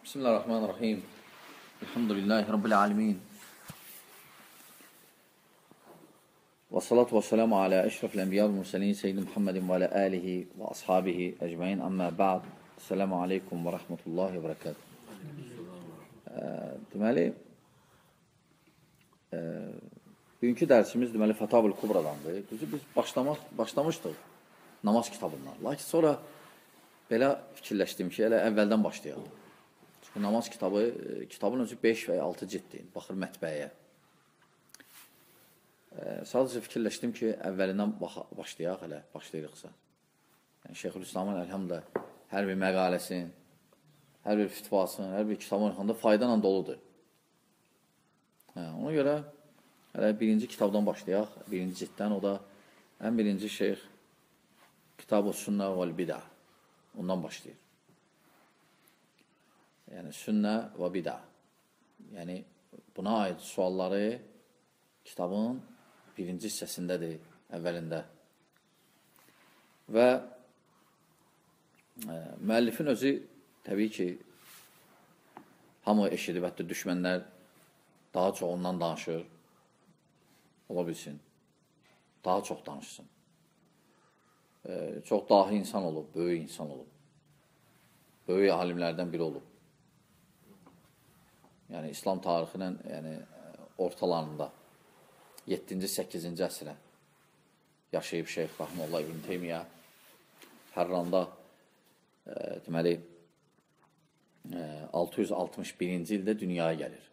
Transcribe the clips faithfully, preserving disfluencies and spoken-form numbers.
Bismillahirrahmanirrahim. Elhamdülillahi Rabbil alemin. Və salatu və selamu alə əşrafil ənbiya və mürsəlin Seyyidi Muhammedin və alə əlihi və ashabihi əcməin. Əmmə bə'd. Esselamu aleykum və rəhmətullahi və bərəkətuhu. Deməli, e, bugünkü dərsimiz deməli Fətavul Kubradandır. Düzü biz başlamaq, başlamışdıq namaz kitabından. Lakin sonra belə fikirləşdim ki, elə əvvəldən başlayalım. Çünki namaz kitabı, kitabın özü beş və ya altı ciddir, baxır mətbəyə. E, sadəcə fikirləşdim ki, əvvəlindən başlayaq, hələ başlayırıqsa. Yəni, Şeyxülislamın əlhamdə hər bir məqaləsin, hər bir fitvasının, hər bir kitabın haqqında faydalan doludur. Hə, ona görə hələ birinci kitabdan başlayaq, birinci ciddən, o da ən birinci şeyx Kitab-ı Sünnə vəl-Bidə, ondan başlayır. Yəni, sünnə və bidə. Yəni, buna aid sualları kitabın birinci hissəsindədir, əvvəlində. Və e, müəllifin özü, təbii ki, hamı eşidib, hətta düşmənlər daha çox ondan danışır, ola bilsin, daha çox danışsın. E, çox dahi insan olub, böyük insan olub, böyük alimlərdən biri olub. Yəni, İslam tarixinin yəni, ortalarında yeddinci səkkizinci əsrə yaşayıb Şeyx Rahmanullah İbn Teymiyyə Hərranda e, deməli e, altı yüz altmış birinci ildə dünyaya gəlir.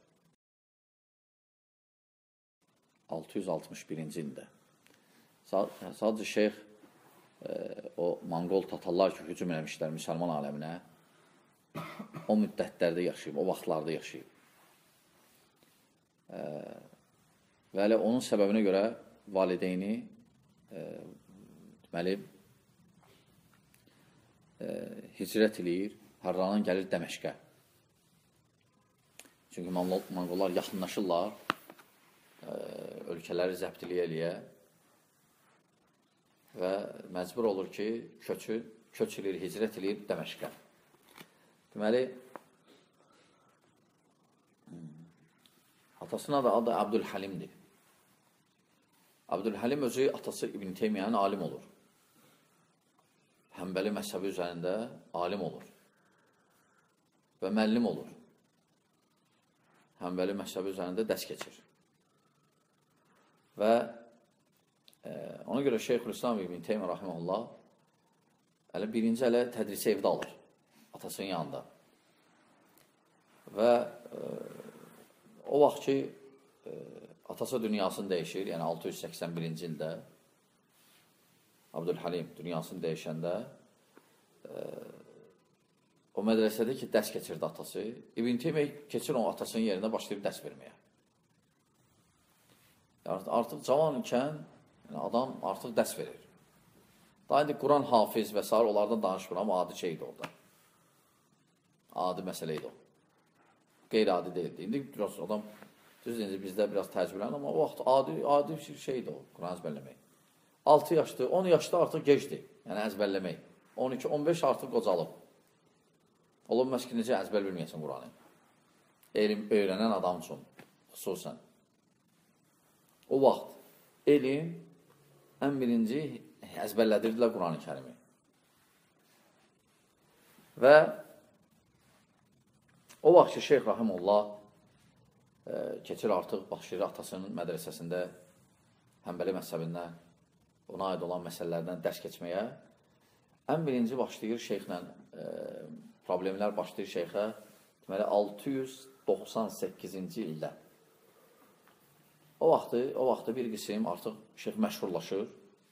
altı yüz altmış birinci ildə. Sadəcə Şeyx e, o Monqol tatarlar ki, hücum eləmişlər müsəlman aləminə, o müddətlərdə yaşayıb, o vaxtlarda yaşayıb. E, və elə onun səbəbinə görə valideyni e, deməli e, hicrət eləyir, Hərrandan gəlir Dəməşqə. Çünki Monqollar yaxınlaşırlar, e, ölkələri zəbt eləyə və məcbur olur ki, köçü, köç eləyir, hicrət eləyir Dəməşqə. Deməli, atasının adı, adı Abdülhalimdir. Abdülhalim özü, atası İbn Teymiyyənin alim olur. Həmbəli məzhəbi üzərində alim olur. Və müəllim olur. Həmbəli məzhəbi üzərində dərs keçir. Və e, ona görə Şeyxülislam İbn Teymiyyə rahimehullah hələ birinci hələ tədrisi evdə alır. Atasının yanında. Və e, o vaxt ki, e, atası dünyasını dəyişir, yəni altı yüz səksən birinci ildə Abdülhalim dünyasını dəyişəndə e, o mədrəsədə ki, dərs keçirdi atası. İbn Teymiyyə keçir o atasının yerində başlayıb dərs verməyə. Yəni, artıq cavan ikən yəni, adam artıq dərs verir. Daha indi Quran hafiz və s. onlardan danışmır, amma adi şeydir orada. Adi məsələ idi o. Qeyri-adi deyildi. İndi biraz adam, düz deyince bizdə biraz təcrübələnir, amma o vaxt adi, adi bir şeydir o, Quran əzbərləmək. altı yaşdır, on yaşda artıq gecdir, yəni əzbərləmək. on iki on beş artıq qocalıb. Olub məs ki, necə əzbər bilməyəsən Quranı. Elm öyrənən adam üçün, xüsusən. O vaxt elm ən birinci əzbərlədirdilər Quran-ı Kərimi. Və o vaxt ki, Şeyx Rahimullah e, keçir artıq başlayır atasının mədrəsəsində Həmbəli məzhəbindən ona aid olan məsələlərdən dərs keçməyə. Ən birinci başlayır Şeyxlə, e, problemlər başlayır Şeyxə deməli altı yüz doxsan səkkizinci ildə. O vaxtı, o vaxtı bir qism artıq Şeyx məşhurlaşır.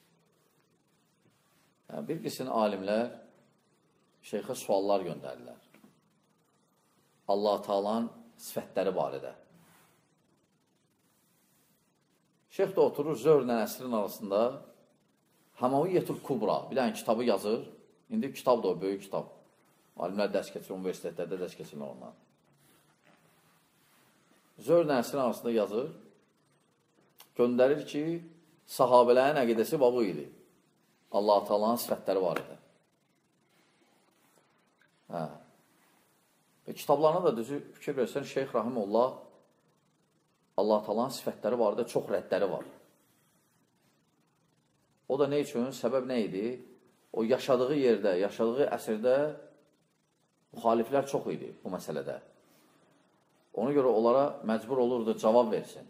Yəni, bir qism alimlər Şeyxə suallar göndərirlər. Allah-u Teala'nın sifətləri barədə. Şeyx də oturur zöhrlə əsrin arasında Həmaviyyətul Kubra, bir dənə kitabı yazır. İndi kitab da o, böyük kitab. Alimlər dərs keçir, universitetlərdə dərs keçirlər ondan. Zöhrlə əsrin arasında yazır. Göndərir ki, sahabələrin əqidəsi bu idi. Allah-u Teala'nın sifətləri barədə. Hə. Və kitablarına da düzü fikir versən, Şeyx Rahimullah Allah Taala'nın sifətləri var da, çox rəddləri var. O da nə üçün? Səbəb nə idi? O yaşadığı yerdə, yaşadığı əsrdə müxaliflər çox idi bu məsələdə. Ona görə onlara məcbur olurdu cavab versin.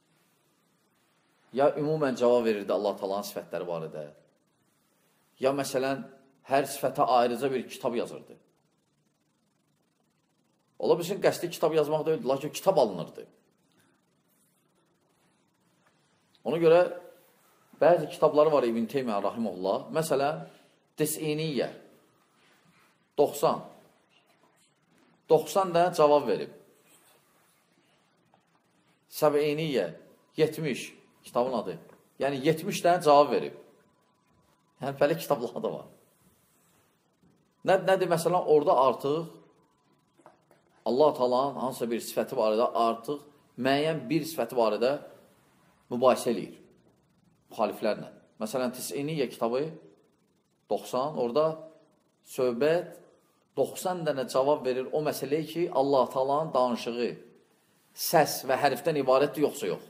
Ya ümumən cavab verirdi Allah Taala'nın sifətləri barədə. Ya məsələn, hər sifətə ayrıca bir kitab yazırdı. Ola bilsin, qəsdi kitab yazmaq deyildi, lakin kitab alınırdı. Ona görə bəzi kitabları var İbn Teymiyyə Rahimullah. Məsələn, Tis'iniyyə doxsan. doxsan dənə cavab verib. Səb'iniyyə yetmiş kitabın adı. Yəni yetmiş dənə cavab verib. Yəni belə kitablar da var. Nə, nədir? Məsələn, orada artıq Allah Taala'nın hansısa bir sifəti barədə artıq müəyyən bir sifəti barədə mübahisə eləyir müxaliflərlə. Məsələn, Tis'iniyyə kitabı doxsan, orada söhbət doxsan dənə cavab verir o məsələyə ki, Allah Taala'nın danışığı səs və hərfdən ibarətdir, yoxsa yox.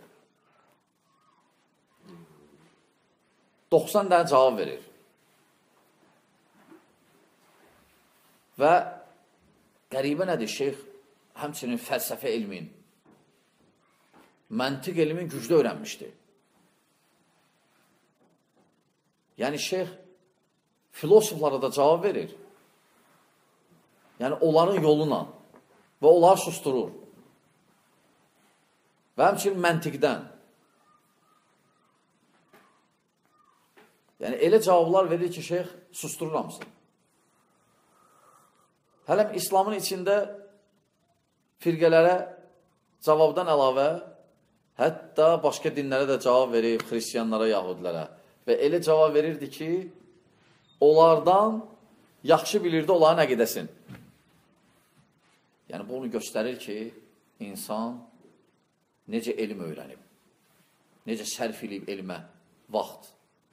doxsan dənə cavab verir. Və qəribə nədir? Şeyx həmçinin fəlsəfə elmin, məntiq elmin güclü öyrənmişdi. Yəni, şeyx filosoflara da cavab verir. Yəni, onların yoluna və onları susturur. Və həmçinin məntiqdən. Yəni, elə cavablar verir ki, şeyx susturur hamısını. Hələm İslamın içində firqələrə cavabdan əlavə, hətta başqa dinlərə də cavab verib, xristiyanlara, yahudilərə. Və elə cavab verirdi ki, onlardan yaxşı bilirdi onların əqidəsin. Yəni, bu onu göstərir ki, insan necə elm öyrənib, necə sərf edib elmə vaxt,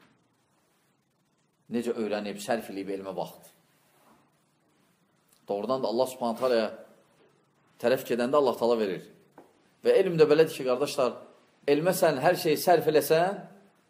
necə öyrənib, sərf edib elmə vaxt. Doğrudan da Allah Subhanahu Taala'ya tərəf gedəndə Allah Taala verir. Və elm də belədir ki, qardaşlar, elmə sən hər şeyi sərf eləsən,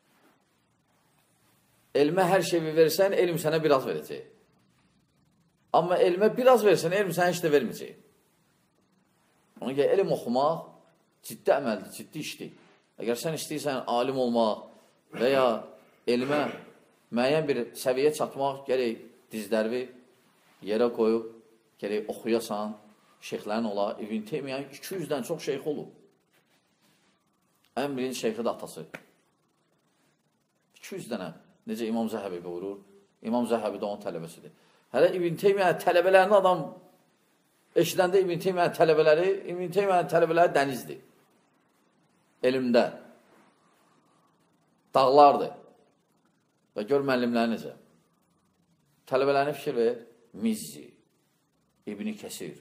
elmə hər şeyi versən, elm sənə biraz verəcək. Amma elmə biraz versən, elm sənə heç də verməyəcək. Ona görə elm oxumaq ciddi əməldir, ciddi işdir. Əgər sən istəyirsən alim olmaq və ya elmə müəyyən bir səviyyə çatmaq, gərək dizlərvi yerə qoyub, gərək oxuyasan, şeyxlərin ola. İbn Teymiyyə iki yüzdən çox şeyx olub. Ən birinci şeyxi də atası. iki yüz dənə. Necə İmam Zəhəbi buyurur? İmam Zəhəbi də onun tələbəsidir. Hələ İbn Teymiyyə tələbələrini adam eşidəndə İbn Teymiyyə tələbələri, İbn Teymiyyə tələbələri dənizdir. Elmdə. Dağlardır. Və gör müəllimləri necə. Tələbələrini fikir ver. Mizzi, İbn Kəsir,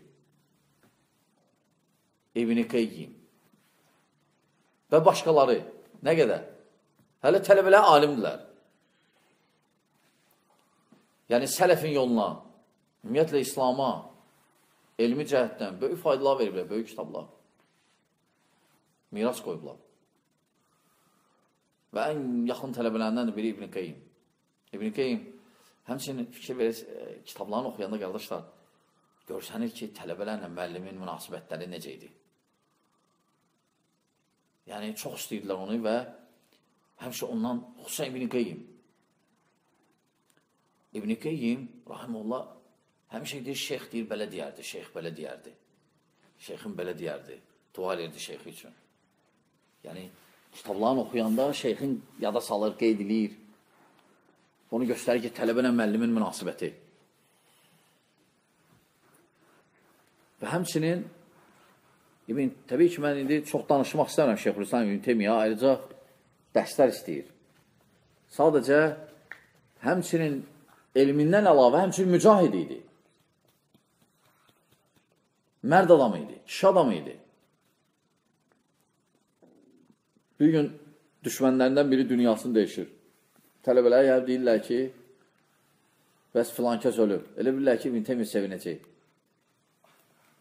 İbn Qeyyim və başqaları. Nə qədər? Hələ tələbələr alimdirlər. Yəni, sələfin yoluna, ümumiyyətlə İslama, elmi cəhətdən böyük faydalar veriblər, böyük kitablar. Miras qoyublar. Və ən yaxın tələbələrindən biri İbn Qeyyim. İbn Qeyyim həmçinin fikir verir, kitablarını oxuyanda qardaşlar, görsənir ki, tələbələrlə müəllimin münasibətləri necə idi. Yəni, çox istəyirdilər onu və həmçə ondan, xüsusən İbn Qeyyim. İbn Qeyyim, rahimullah, həmişə deyir, şeyx deyir, belə deyərdi, şeyx belə deyərdi. Şeyxin belə deyərdi, dua edirdi şeyxi üçün. Yəni, kitablarını oxuyanda şeyxin yada salır, qeyd edir. Onu göstərir ki, tələbə ilə müəllimin münasibəti. Və həmçinin, İbn, təbii ki, mən indi çox danışmaq istəmirəm Şeyxülislam İbn Teymiyyə, ayrıca dərslər istəyir. Sadəcə, həmçinin elmindən əlavə, həmçinin mücahid idi. Mərd adam idi, kişi adam idi. Bir gün düşmənlərindən biri dünyasını dəyişir. Tələbələr yəni deyirlər ki, bəs filan kəs ölüb. Elə bilirlər ki, İbn Teymiyyə sevinəcək.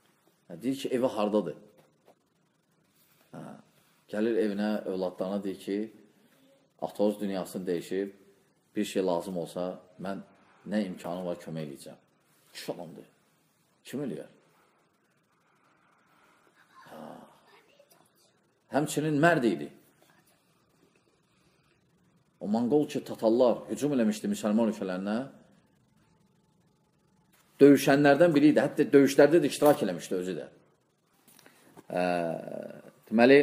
Deyir ki, evi hardadır? Hə. Gəlir evinə, övladlarına deyir ki, atoz dünyasını dəyişib, bir şey lazım olsa, mən nə imkanım var, kömək edəcəm. Kişi adamdır. Kim eləyər? Həmçinin mərd idi. O Monqol ki, Tatarlar hücum eləmişdi müsəlman ölkələrinə, döyüşənlərdən biri idi. Hətta döyüşlərdə də iştirak eləmişdi özü də. E, deməli,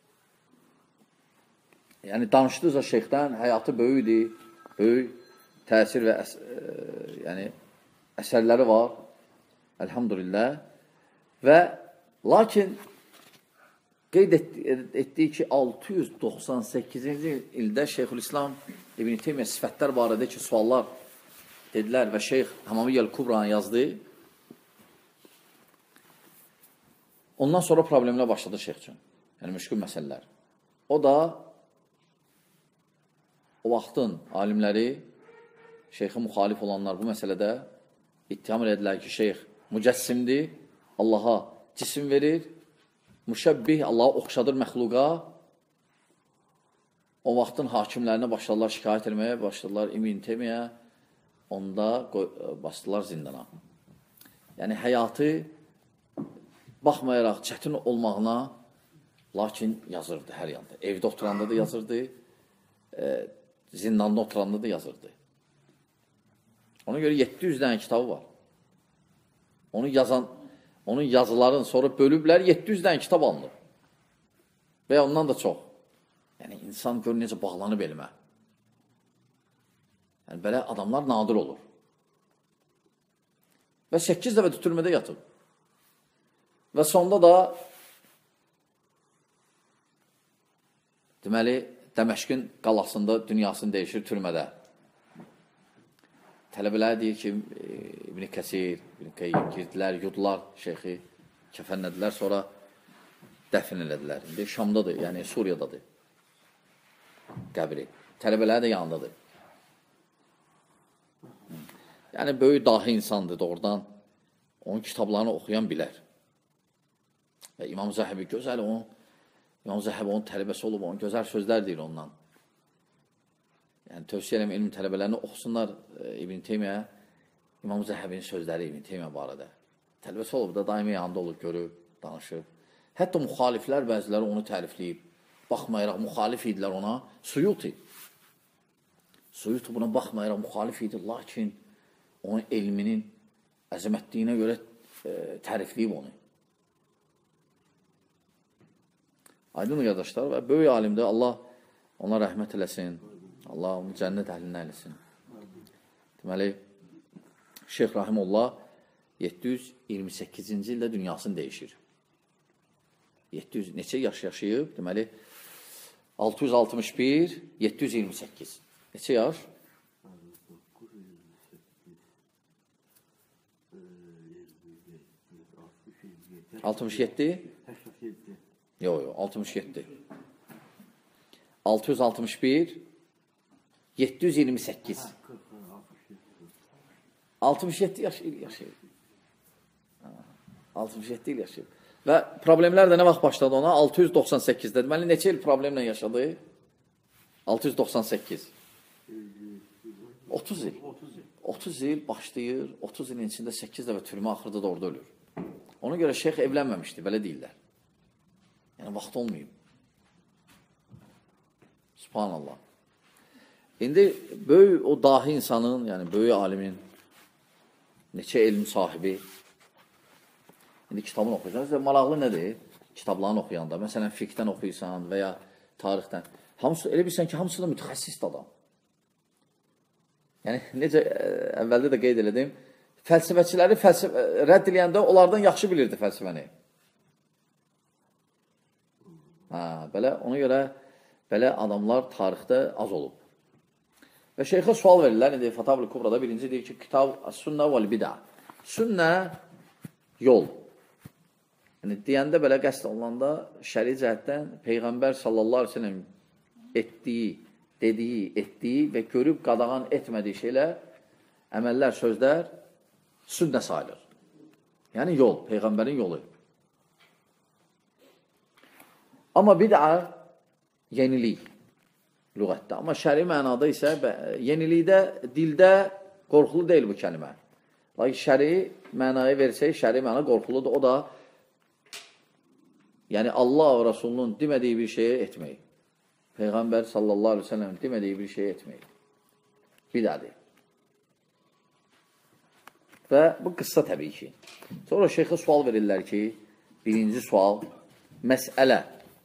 yəni danışdıqca şeyxdən həyatı böyük idi, böyük təsir və əs e, yəni, əsərləri var. Elhamdülillah. Və lakin qeyd etdiyi ki, altı yüz doxsan səkkizinci ildə Şeyxülislam İbn Teymiyyə sifətlər barədə ki, suallar dedilər və Şeyx Hamamiyyəl Kubranı yazdı. Ondan sonra problemlər başladı Şeyx üçün. Yəni, müşkül məsələlər. O da o vaxtın alimləri, Şeyxə müxalif olanlar bu məsələdə ittiham edilər ki, Şeyx mücəssimdir, Allaha cisim verir, müşəbbih, Allaha oxşadır məxluqa. O vaxtın hakimlərinə başladılar şikayət etməyə, başladılar İbn Teymiyyə, onda basdılar zindana. Yəni, həyatı baxmayaraq çətin olmağına, lakin yazırdı hər yanda. Evdə oturanda da yazırdı, e, zindanda oturanda da yazırdı. Ona görə yeddi yüz dənə kitabı var. Onu yazan, onun yazıların sonra bölüblər, yeddi yüz dənə kitab alınır. Və ondan da çox. Yəni, insan gör necə bağlanıb elmə. Yəni, belə adamlar nadir olur. Və səkkiz dəfə türmədə yatıb. Və sonda da deməli, Dəməşqin qalasında dünyasını dəyişir türmədə. Tələbələr deyir ki, İbn Kəsir, İbn Qeyyim girdilər, yudular şeyxi, kəfənlədilər, sonra dəfn elədilər. İndi Şamdadır, yəni Suriyadadır qəbri. Tələbələr də yanındadır. Yəni, böyük dahi insandır doğrudan. Onun kitablarını oxuyan bilər. Və İmam Zəhəbi gözəl, onun, İmam Zəhəbi onun tələbəsi olub, onun gözəl sözlər deyir ondan. Yəni, tövsiyə eləm elm tələbələrini oxusunlar e, İbn Teymiyyə, İmam Zəhəbinin sözləri İbn Teymiyyə barədə. Tələbəsi olub da daimi yanında olub, görüb, danışıb. Hətta müxaliflər bəziləri onu tərifləyib. Baxmayaraq, müxalif idilər ona. Suyuti. Suyuti buna baxmayaraq müxalif idi, lakin onun elminin əzəmətliyinə görə e, tərifləyib onu. Aydın qardaşlar və böyük alimdə Allah ona rəhmət eləsin. Allah onu cənnət əhlindən eləsin. Deməli, Şeyx Rahimullah yeddi yüz iyirmi səkkizinci ildə dünyasını dəyişir. yeddi yüz neçə yaş yaşayıb? Deməli, altı yüz altmış bir, yeddi yüz iyirmi səkkiz. Neçə yaş? altmış yeddi? Yox, yox, altmış yeddi. altı yüz altmış bir, yeddi yüz iyirmi səkkiz. altmış yeddi yaş yaşayıb. altmış yeddi il yaşayıb. Və problemlər də nə vaxt başladı ona? altı yüz doxsan səkkizdə. Deməli, neçə il problemlə yaşadı? altı yüz doxsan səkkiz. otuz il. otuz il başlayır, otuz ilin içində səkkiz dəfə türmə, axırda da orada ölür. Ona görə şeyx evlənməmişdi, belə deyirlər. Yəni, vaxt olmayıb. Subhanallah. İndi böyük o dahi insanın, yəni böyük alimin, neçə elm sahibi, indi kitabını oxuyursan, sizə maraqlı nədir? Kitablarını oxuyanda, məsələn, fiqdən oxuyursan və ya tarixdən. Hamısı, elə bilsən ki, hamısı da mütəxəssisdir adam. Yəni, necə əvvəldə də qeyd elədim, fəlsəfəçiləri fəlsəfə, rədd eləyəndə onlardan yaxşı bilirdi fəlsəfəni. Hə, belə, ona görə belə adamlar tarixdə az olub. Və şeyxə sual verirlər, indi Fatavul Kubrada birinci deyir ki, kitab sünnə vəl-bidə. Sünnə yol. Yəni, deyəndə belə qəsd olunanda şəri cəhətdən Peyğəmbər sallallahu aleyhi ve sellem etdiyi, dediyi, etdiyi və görüb qadağan etmədiyi şeylər, əməllər, sözlər sünnə sayılır. Yəni, yol, Peyğəmbərin yolu. Amma bid'a yenilik lüğətdə. Amma şəri mənada isə yenilikdə, dildə qorxulu deyil bu kəlmə. Lakin şəri mənaya versək, şəri məna qorxuludur. O da yəni Allah və Rasulunun demədiyi bir şeyi etmək. Peyğəmbər sallallahu aleyhi ve sellem demədiyi bir şeyi etmək. Bid'adır. Və bu qıssa təbii ki. Sonra şeyxə sual verirlər ki, birinci sual, məsələ.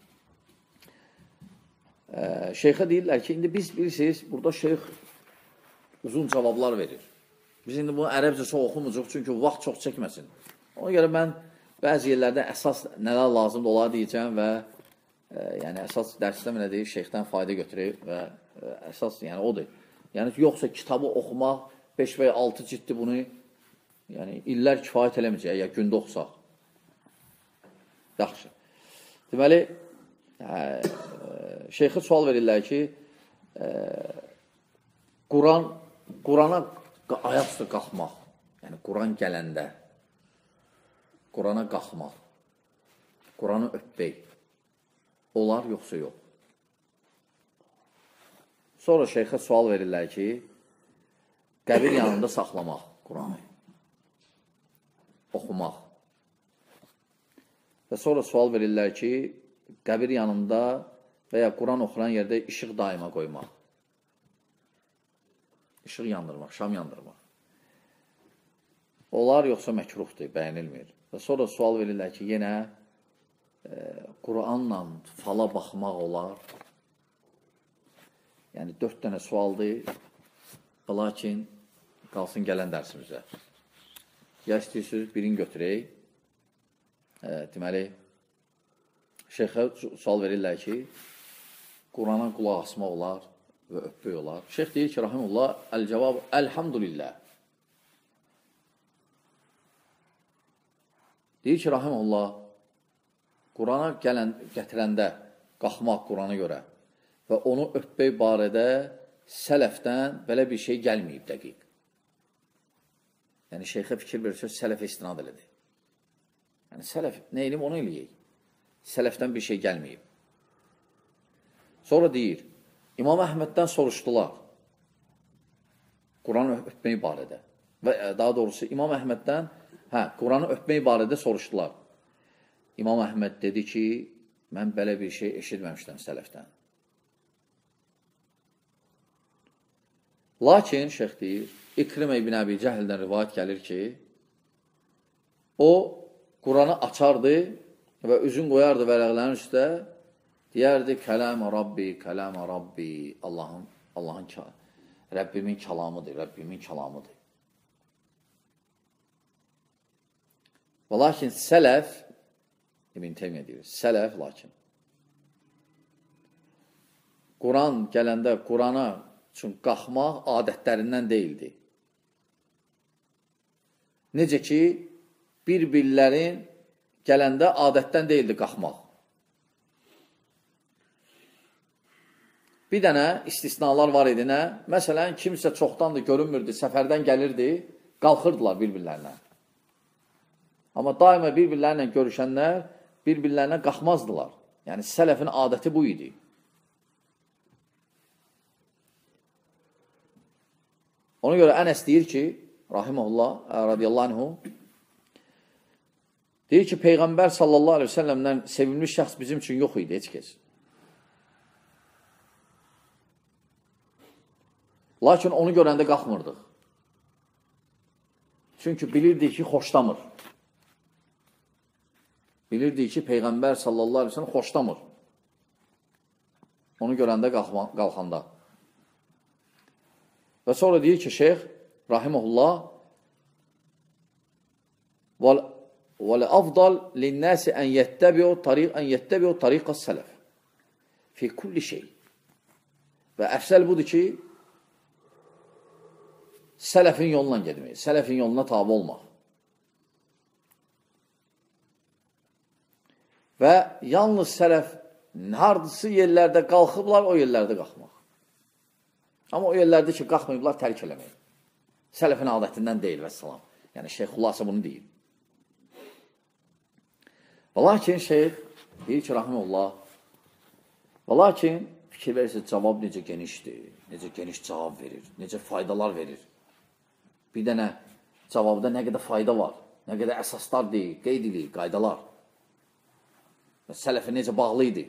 Şeyxə deyirlər ki, indi biz bilirsiniz, burada şeyx uzun cavablar verir. Biz indi bunu ərəbcə çox oxumucuq, çünki vaxt çox çəkməsin. Ona görə mən bəzi yerlərdə əsas nələr lazımdır olar deyəcəm və e, yəni əsas dərsdə nə deyir, şeyxdən fayda götürür və e, əsas yəni odur. Yəni yoxsa kitabı oxumaq beş və altı ciddi bunu yəni illər kifayət eləməyəcək, ya gündə oxusaq. Yaxşı. Deməli, e, şeyxə sual verirlər ki, e, Quran, Qurana ayaq üstə qalxmaq, yəni Quran gələndə, Qurana qalxmaq, Quranı öpmək, olar yoxsa yox. Sonra şeyxə sual verirlər ki, qəbir yanında saxlamaq Quranı, oxumaq. Və sonra sual verirlər ki, qəbir yanında və ya Quran oxulan yerdə işıq daima qoymaq. İşıq yandırmaq, şam yandırmaq. Olar yoxsa məkruhdur, bəyənilmir. Və sonra sual verirlər ki, yenə e, Quranla fala baxmaq olar. Yəni, dörd dənə sualdır, lakin qalsın gələn dərsimizə. Ya istəyirsiniz, birini götürək. E, deməli, şeyxə sual verirlər ki, Qurana qulaq asmaq olar və öpmək olar. Şeyx deyir ki, rahimullah, əl-cavab, əlhamdülillah. Deyir ki, rahimullah, Qurana gələn, gətirəndə, qalxmaq Qurana görə və onu öpmək barədə sələfdən belə bir şey gəlməyib dəqiq. Yəni, şeyxə fikir verir, sələfə istinad elədi. Yəni, sələf, nə eləyim, onu eləyək. Sələfdən bir şey gəlməyib. Sonra deyir, İmam Əhməddən soruşdular Quranı öpmək barədə. Və daha doğrusu İmam Əhməddən hə, Quranı öpmək barədə soruşdular. İmam Əhməd dedi ki, mən belə bir şey eşitməmişdim sələfdən. Lakin, şeyx deyir, İkrimə ibn Əbi Cəhildən rivayət gəlir ki, o Quranı açardı və üzün qoyardı vərəqlərin üstə, deyərdi, kələmə Rabbi, kələmə Rabbi, Allahın, Allahın, Rəbbimin kəlamıdır, Rəbbimin kəlamıdır. Və lakin sələf, İbn Teymiyyə deyir, sələf lakin, Quran gələndə Qurana üçün qalxmaq adətlərindən deyildi. Necə ki, bir-birlərin gələndə adətdən deyildi qalxmaq. Bir dənə istisnalar var idi, nə? Məsələn, kimsə çoxdandır görünmürdü, səfərdən gəlirdi, qalxırdılar bir-birlərinə. Amma daima bir-birlərinə görüşənlər bir-birlərinə qalxmazdılar. Yəni, sələfin adəti bu idi. Ona görə Ənəs deyir ki, rahiməhullah, radiyallahu anhu, deyir ki, Peyğəmbər sallallahu aleyhi ve sellemdən sevilmiş şəxs bizim üçün yox idi, heç kəs. Lakin onu görəndə qalxmırdıq. Çünki bilirdik ki, xoşlamır. Bilirdik ki, Peyğəmbər sallallahu aleyhi ve sellem xoşlamır. Onu görəndə qalxanda. Və sonra deyir ki, şeyx, rahiməhullah, وَالْأَفْضَلْ لِلنَّاسِ أَنْ يَتَّبِعُوا طَرِيقَ السَّلَفِ فِي كُلِّ şey. Və əfsəl budur ki, sələfin yoluna gedmək, sələfin yoluna tabi olmaq. Və yalnız sələf hardisi yerlərdə qalxıblar, o yerlərdə qalxmaq. Amma o yerlərdə ki, qalxmayıblar, tərk eləmək. Sələfin adətindən deyil, vəssalam. Yəni, şeyx xulasa bunu deyil. Və lakin şeyx deyir ki, rahiməllah, Və lakin, fikir verirsiniz, cavab necə genişdir, necə geniş cavab verir, necə faydalar verir. Bir dənə cavabda nə qədər fayda var, nə qədər əsaslar deyil, qeyd edir, qaydalar. Və sələfə necə bağlı idi.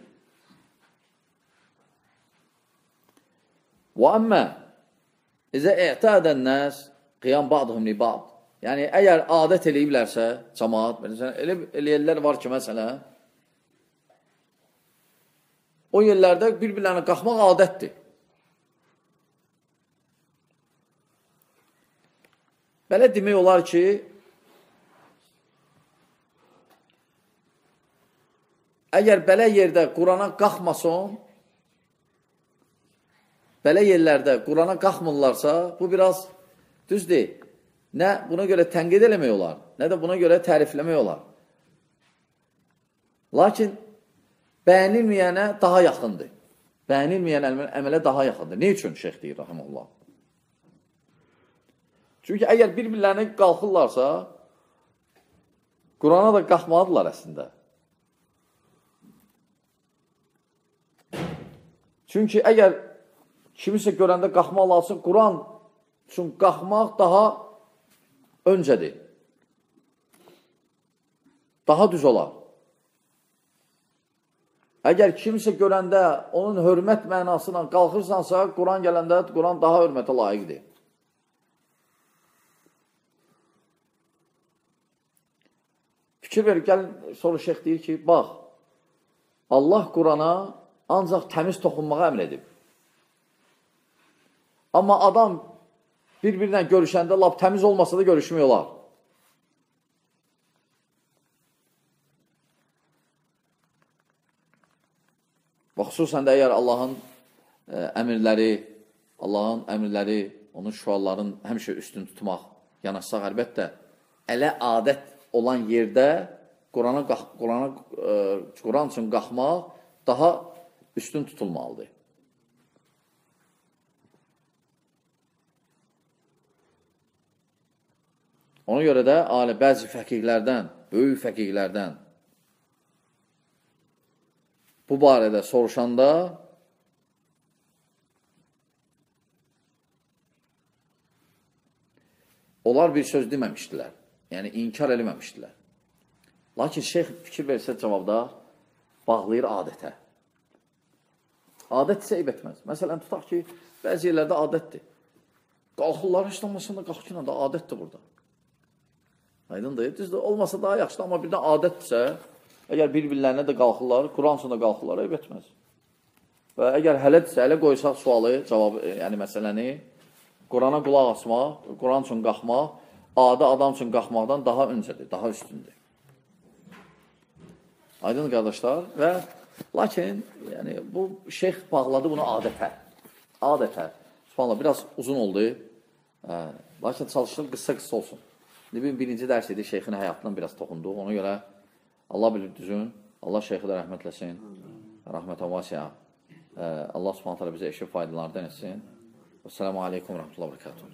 Və əmmə, izə ə'tədən nəs qiyam ba'duhum li ba'd. Yəni, əgər adət eləyiblərsə, cəmaat, elə eləyərlər var ki, məsələn, o yerlərdə bir-birlərinə qalxmaq adətdir. Belə demək olar ki, əgər belə yerdə Qurana qalxmasın, belə yerlərdə Qurana qalxmırlarsa, bu biraz düzdür. Nə buna görə tənqid eləmək olar, nə də buna görə tərifləmək olar. Lakin bəyənilməyənə daha yaxındır. Bəyənilməyən əmələ daha yaxındır. Ne üçün şeyx deyir, rahimullah? Çünki əgər bir-birlərinə qalxırlarsa, Qurana da qalxmalıdırlar əslində. Çünki əgər kimisə görəndə qalxmaq lazım, Quran üçün qalxmaq daha öncədir. Daha düz olar. Əgər kimsə görəndə onun hörmət mənasına qalxırsansa, Quran gələndə Quran daha hörmətə layiqdir. Fikir verir, gəlin, sonra şeyx deyir ki, bax, Allah Qurana ancaq təmiz toxunmağa əmr edib. Amma adam bir-birinə görüşəndə lap təmiz olmasa da görüşmək olar. Və xüsusən də əgər Allahın ə, əmirləri, Allahın əmirləri, onun şüalların həmişə üstün tutmaq yanaşsaq, əlbəttə, ələ adət olan yerdə Qurana, Qurana, Quran üçün qalxmaq daha üstün tutulmalıdır. Ona görə də alə bəzi fəqihlərdən, böyük fəqihlərdən bu barədə soruşanda onlar bir söz deməmişdilər. Yəni, inkar eləməmişdilər. Lakin şeyx fikir versə cavabda bağlayır adətə. Adət isə eyb etməz. Məsələn, tutaq ki, bəzi yerlərdə adətdir. Qalxırlar, heç olmasında qalxırlar da adətdir burada. Aydındır. Düzdür, olmasa daha yaxşıdır, amma birdən adətdirsə, əgər bir-birlərinə də qalxırlar, Quran üçün də qalxırlar, eyb etməz. Və əgər hələdirsə, hələ qoysaq sualı, cavabı, yəni məsələni, Qurana qulaq asmaq, Quran üçün qalxmaq, adı adam üçün qalxmaqdan daha öncədir, daha üstündür. Aydın qardaşlar və lakin yəni, bu şeyx bağladı bunu adətə. Adətə. Subhanallah, biraz uzun oldu. Ə, lakin çalışdım qısa-qısa olsun. Birinci dərs idi, şeyxin həyatından biraz toxunduq. Ona görə Allah bilir düzün. Allah şeyxi də rəhmətləsin. Rəhmətə vasiyə. Allah subhanətələ bizə eşib faydalardan etsin. Esselamu aleykum və rəhmətullah və bərəkatuhu.